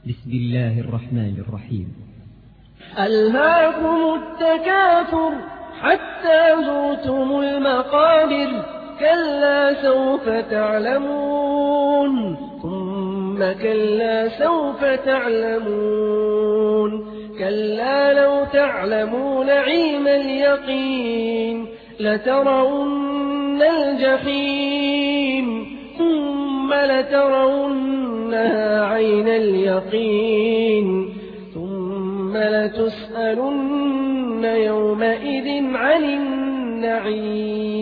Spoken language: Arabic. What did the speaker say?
بسم الله الرحمن الرحيم. ألهاكم التكاثر حتى زرتم المقابر، كلا سوف تعلمون ثم كلا سوف تعلمون، كلا لو تعلمون علم اليقين لترون الجحيم ثم لترونها عين اليقين ثم لتسألن يومئذ عن النعيم.